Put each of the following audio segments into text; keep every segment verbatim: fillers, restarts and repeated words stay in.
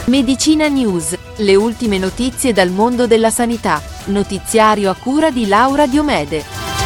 Medicina News, le ultime notizie dal mondo della sanità, notiziario a cura di Laura Diomede.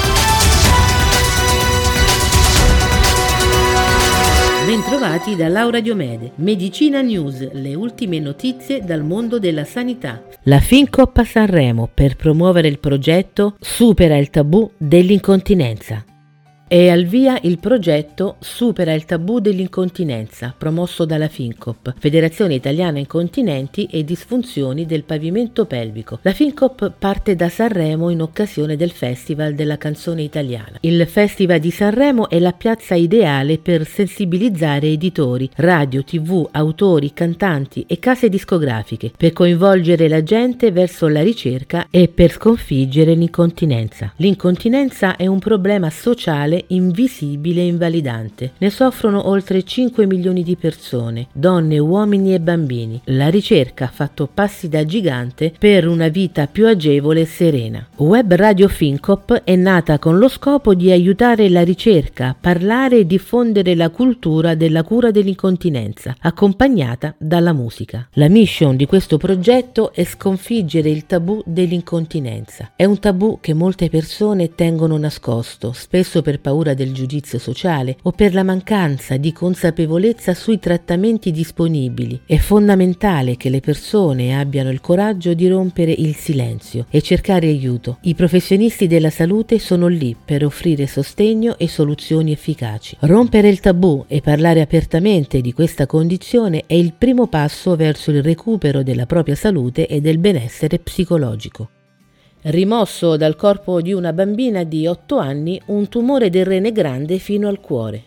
Bentrovati da Laura Diomede. Medicina News, le ultime notizie dal mondo della sanità. La Fincop a Sanremo per promuovere il progetto Supera il tabù dell'incontinenza. È al via il progetto Supera il tabù dell'incontinenza, promosso dalla Fincop, Federazione Italiana Incontinenti e Disfunzioni del Pavimento Pelvico. La Fincop parte da Sanremo in occasione del Festival della Canzone Italiana. Il Festival di Sanremo è la piazza ideale per sensibilizzare editori, radio, tv, autori, cantanti e case discografiche, per coinvolgere la gente verso la ricerca e per sconfiggere l'incontinenza. L'incontinenza è un problema sociale invisibile e invalidante. Ne soffrono oltre cinque milioni di persone, donne, uomini e bambini. La ricerca ha fatto passi da gigante per una vita più agevole e serena. Web Radio Fincop è nata con lo scopo di aiutare la ricerca, parlare e diffondere la cultura della cura dell'incontinenza, accompagnata dalla musica. La mission di questo progetto è sconfiggere il tabù dell'incontinenza. È un tabù che molte persone tengono nascosto, spesso per paura del giudizio sociale o per la mancanza di consapevolezza sui trattamenti disponibili. È fondamentale che le persone abbiano il coraggio di rompere il silenzio e cercare aiuto. I professionisti della salute sono lì per offrire sostegno e soluzioni efficaci. Rompere il tabù e parlare apertamente di questa condizione è il primo passo verso il recupero della propria salute e del benessere psicologico. Rimosso dal corpo di una bambina di otto anni un tumore del rene grande fino al cuore.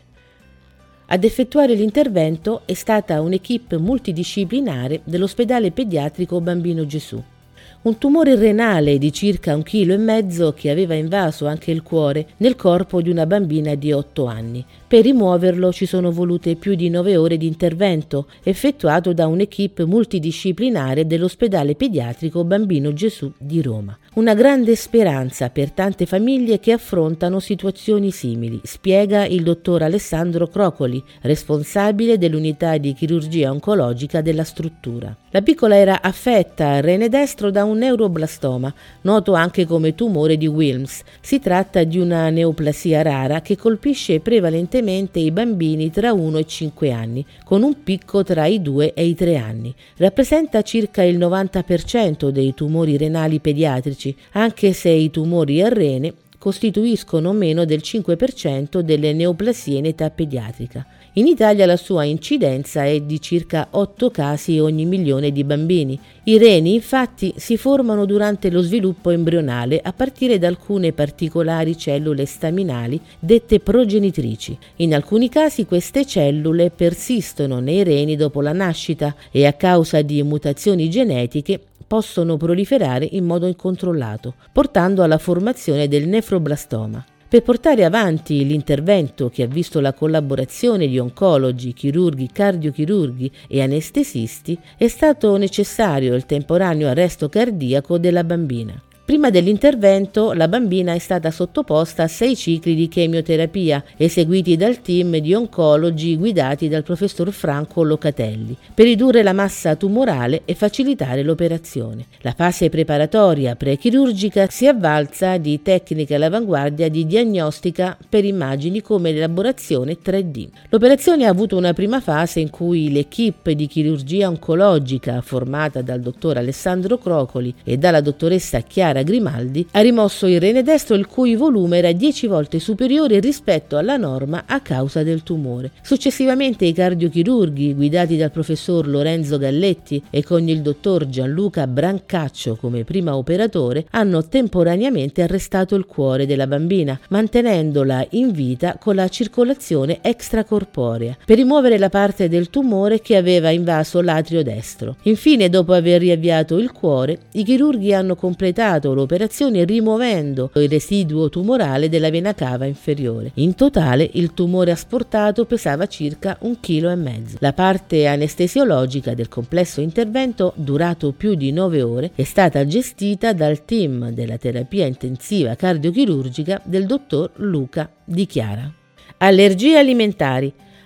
Ad effettuare l'intervento è stata un'equipe multidisciplinare dell'ospedale pediatrico Bambino Gesù. Un tumore renale di circa un chilo e mezzo che aveva invaso anche il cuore nel corpo di una bambina di otto anni. Per rimuoverlo ci sono volute più di nove ore di intervento, effettuato da un'equipe multidisciplinare dell'ospedale pediatrico Bambino Gesù di Roma. Una grande speranza per tante famiglie che affrontano situazioni simili, spiega il dottor Alessandro Crocoli, responsabile dell'unità di chirurgia oncologica della struttura. La piccola era affetta al rene destro da un neuroblastoma, noto anche come tumore di Wilms. Si tratta di una neoplasia rara che colpisce prevalentemente i bambini tra uno e cinque anni, con un picco tra i due e i tre anni. Rappresenta circa il novanta per cento dei tumori renali pediatrici, anche se i tumori al rene costituiscono meno del cinque per cento delle neoplasie in età pediatrica. In Italia la sua incidenza è di circa otto casi ogni milione di bambini. I reni infatti si formano durante lo sviluppo embrionale a partire da alcune particolari cellule staminali dette progenitrici. In alcuni casi queste cellule persistono nei reni dopo la nascita e a causa di mutazioni genetiche possono proliferare in modo incontrollato, portando alla formazione del nefroblastoma. Per portare avanti l'intervento, che ha visto la collaborazione di oncologi, chirurghi, cardiochirurghi e anestesisti, è stato necessario il temporaneo arresto cardiaco della bambina. Prima dell'intervento la bambina è stata sottoposta a sei cicli di chemioterapia eseguiti dal team di oncologi guidati dal professor Franco Locatelli per ridurre la massa tumorale e facilitare l'operazione. La fase preparatoria prechirurgica si avvalsa di tecniche all'avanguardia di diagnostica per immagini come l'elaborazione tre D. L'operazione ha avuto una prima fase in cui l'equipe di chirurgia oncologica formata dal dottor Alessandro Crocoli e dalla dottoressa Chiara Grimaldi ha rimosso il rene destro, il cui volume era dieci volte superiore rispetto alla norma a causa del tumore. Successivamente i cardiochirurghi, guidati dal professor Lorenzo Galletti e con il dottor Gianluca Brancaccio come prima operatore, hanno temporaneamente arrestato il cuore della bambina, mantenendola in vita con la circolazione extracorporea, per rimuovere la parte del tumore che aveva invaso l'atrio destro. Infine, dopo aver riavviato il cuore, i chirurghi hanno completato l'operazione rimuovendo il residuo tumorale della vena cava inferiore. In totale il tumore asportato pesava circa un chilo e mezzo. La parte anestesiologica del complesso intervento, durato più di nove ore, è stata gestita dal team della terapia intensiva cardiochirurgica del dottor Luca Di Chiara. Allergie alimentari.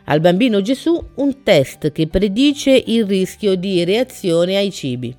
Al bambino Gesù un test che predice il rischio di reazione ai cibi.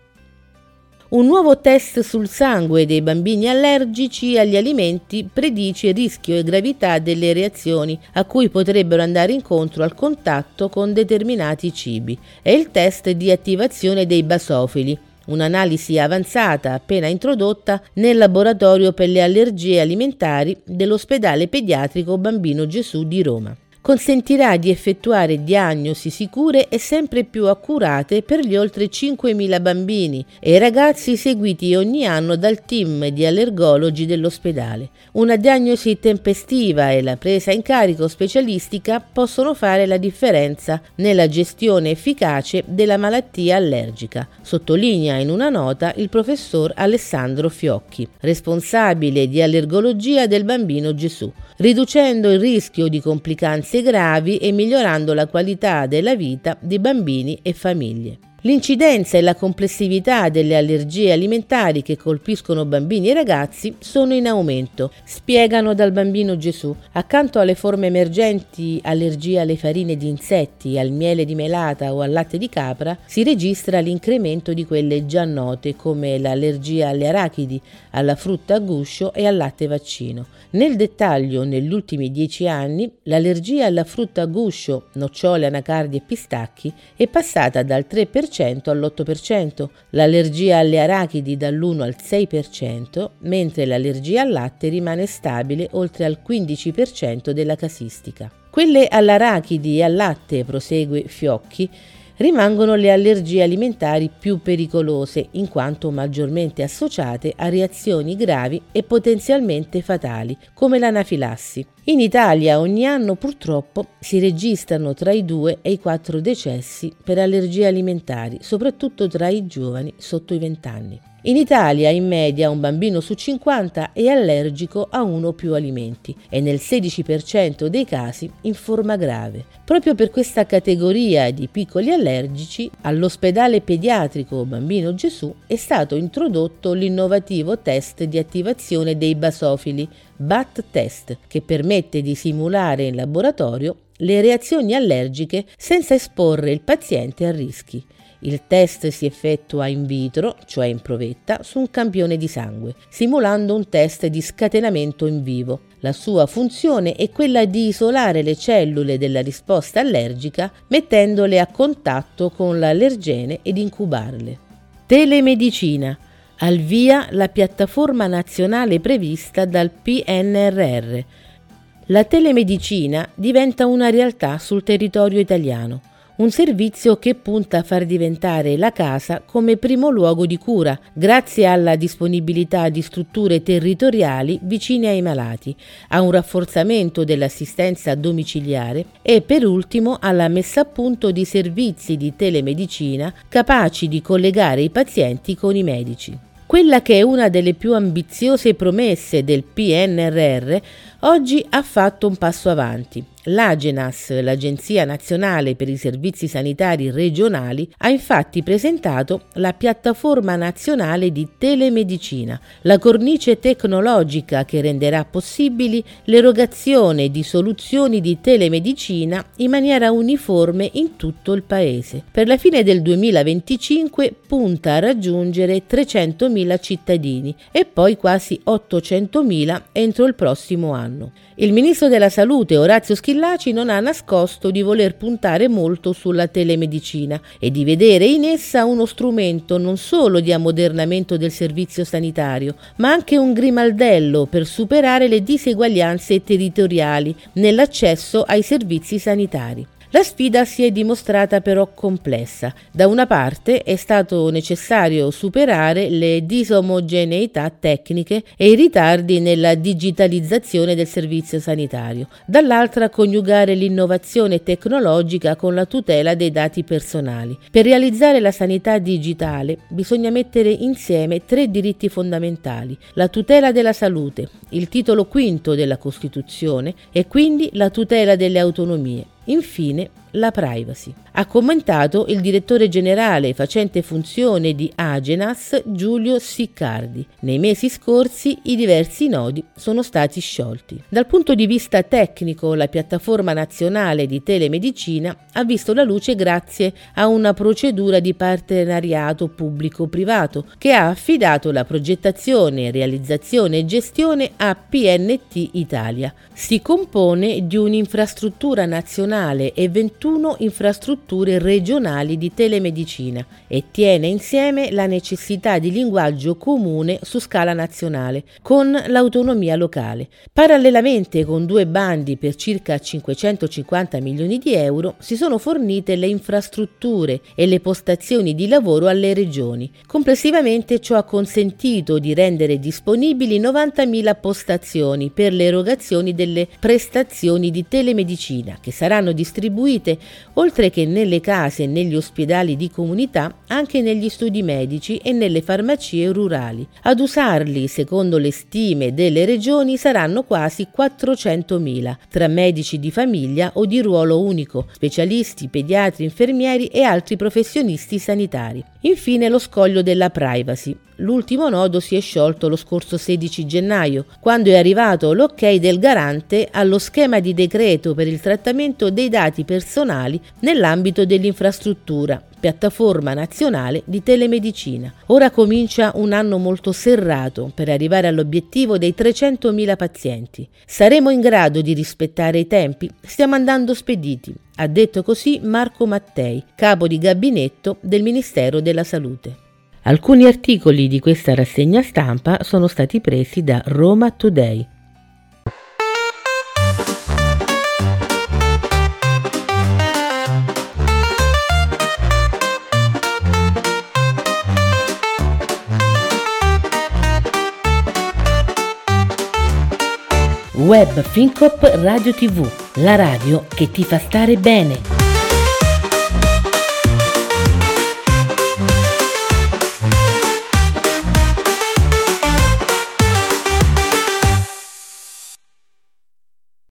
Un nuovo test sul sangue dei bambini allergici agli alimenti predice il rischio e gravità delle reazioni a cui potrebbero andare incontro al contatto con determinati cibi. È il test di attivazione dei basofili, un'analisi avanzata appena introdotta nel laboratorio per le allergie alimentari dell'ospedale pediatrico Bambino Gesù di Roma. Consentirà di effettuare diagnosi sicure e sempre più accurate per gli oltre cinquemila bambini e ragazzi seguiti ogni anno dal team di allergologi dell'ospedale. Una diagnosi tempestiva e la presa in carico specialistica possono fare la differenza nella gestione efficace della malattia allergica, sottolinea in una nota il professor Alessandro Fiocchi, responsabile di allergologia del Bambino Gesù, riducendo il rischio di complicanze gravi e migliorando la qualità della vita di bambini e famiglie. L'incidenza e la complessività delle allergie alimentari che colpiscono bambini e ragazzi sono in aumento, spiegano dal Bambino Gesù. Accanto alle forme emergenti allergia alle farine di insetti, al miele di melata o al latte di capra, si registra l'incremento di quelle già note come l'allergia alle arachidi, alla frutta a guscio e al latte vaccino. Nel dettaglio, negli ultimi dieci anni, l'allergia alla frutta a guscio, nocciole, anacardi e pistacchi è passata dal tre per cento all'otto per cento, l'allergia alle arachidi dall'uno al sei per cento, mentre l'allergia al latte rimane stabile oltre al quindici per cento della casistica. Quelle all'arachidi e al latte, prosegue Fiocchi, rimangono le allergie alimentari più pericolose in quanto maggiormente associate a reazioni gravi e potenzialmente fatali come l'anafilassi. In Italia ogni anno purtroppo si registrano tra i due e i quattro decessi per allergie alimentari, soprattutto tra i giovani sotto i venti anni. In Italia in media un bambino su cinquanta è allergico a uno o più alimenti e nel sedici per cento dei casi in forma grave. Proprio per questa categoria di piccoli allergici all'ospedale pediatrico Bambino Gesù è stato introdotto l'innovativo test di attivazione dei basofili, B A T test, che permette di simulare in laboratorio le reazioni allergiche senza esporre il paziente a rischi. Il test si effettua in vitro, cioè in provetta, su un campione di sangue, simulando un test di scatenamento in vivo. La sua funzione è quella di isolare le cellule della risposta allergica mettendole a contatto con l'allergene ed incubarle. Telemedicina. Al via la piattaforma nazionale prevista dal P N R R. La telemedicina diventa una realtà sul territorio italiano. Un servizio che punta a far diventare la casa come primo luogo di cura, grazie alla disponibilità di strutture territoriali vicine ai malati, a un rafforzamento dell'assistenza domiciliare e per ultimo alla messa a punto di servizi di telemedicina capaci di collegare i pazienti con i medici. Quella che è una delle più ambiziose promesse del P N R R oggi ha fatto un passo avanti. L'Agenas, l'Agenzia Nazionale per i Servizi Sanitari Regionali, ha infatti presentato la piattaforma nazionale di telemedicina, la cornice tecnologica che renderà possibili l'erogazione di soluzioni di telemedicina in maniera uniforme in tutto il Paese. Per la fine del duemilaventicinque punta a raggiungere trecentomila cittadini e poi quasi ottocentomila entro il prossimo anno. Il ministro della Salute, Orazio Schillaci, non ha nascosto di voler puntare molto sulla telemedicina e di vedere in essa uno strumento non solo di ammodernamento del servizio sanitario, ma anche un grimaldello per superare le diseguaglianze territoriali nell'accesso ai servizi sanitari. La sfida si è dimostrata però complessa. Da una parte è stato necessario superare le disomogeneità tecniche e i ritardi nella digitalizzazione del servizio sanitario, dall'altra coniugare l'innovazione tecnologica con la tutela dei dati personali. Per realizzare la sanità digitale bisogna mettere insieme tre diritti fondamentali: la tutela della salute, il titolo quinto della Costituzione e quindi la tutela delle autonomie. Infine, la privacy. Ha commentato il direttore generale facente funzione di Agenas, Giulio Siccardi. Nei mesi scorsi i diversi nodi sono stati sciolti. Dal punto di vista tecnico, la piattaforma nazionale di telemedicina ha visto la luce grazie a una procedura di partenariato pubblico-privato che ha affidato la progettazione, realizzazione e gestione a P N T Italia. Si compone di un'infrastruttura nazionale e ventuno infrastrutture regionali di telemedicina e tiene insieme la necessità di linguaggio comune su scala nazionale con l'autonomia locale. Parallelamente, con due bandi per circa cinquecentocinquanta milioni di euro, si sono fornite le infrastrutture e le postazioni di lavoro alle regioni. Complessivamente ciò ha consentito di rendere disponibili novantamila postazioni per le erogazioni delle prestazioni di telemedicina che saranno distribuite, oltre che nelle case e negli ospedali di comunità, anche negli studi medici e nelle farmacie rurali. Ad usarli, secondo le stime delle regioni, saranno quasi quattrocentomila, tra medici di famiglia o di ruolo unico, specialisti, pediatri, infermieri e altri professionisti sanitari. Infine lo scoglio della privacy. L'ultimo nodo si è sciolto lo scorso sedici gennaio, quando è arrivato l'ok del garante allo schema di decreto per il trattamento dei dati personali nell'ambito dell'infrastruttura, piattaforma nazionale di telemedicina. Ora comincia un anno molto serrato per arrivare all'obiettivo dei trecentomila pazienti. Saremo in grado di rispettare i tempi? Stiamo andando spediti, ha detto così Marco Mattei, capo di gabinetto del Ministero della Salute. Alcuni articoli di questa rassegna stampa sono stati presi da Roma Today. Web FinCop Radio tivù, la radio che ti fa stare bene.